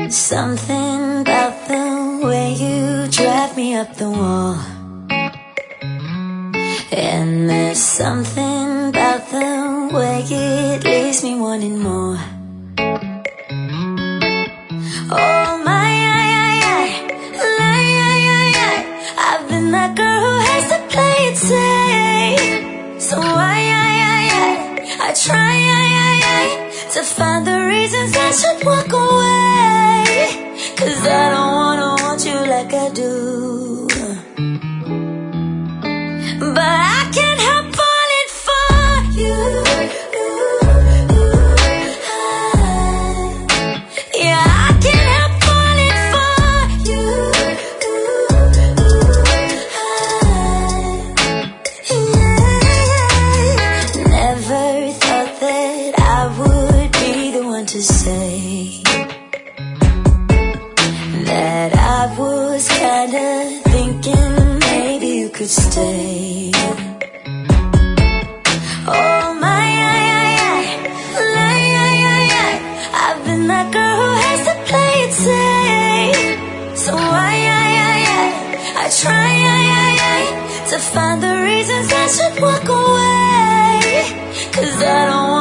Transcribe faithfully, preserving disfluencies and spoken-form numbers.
Something about the way you drive me up the wall, and there's something about the way it leaves me wanting more. Oh my, I, I, I, I, I, I, I've been that girl who has to play it safe. So I, I, I, I, I try, I, I, I, to find the reasons I should walk away. 'Cause I don't wanna want you like I do, but I can't help falling for you. Yeah, I can't help falling for you. Yeah. Never thought that I would be the one to say that I was kinda thinking maybe you could stay. Oh my, I, I, I, I, I, I, I've been that girl who has to play it safe. So I, I, I, I, I try, I, I, I, to find the reasons I should walk away. 'Cause I don't want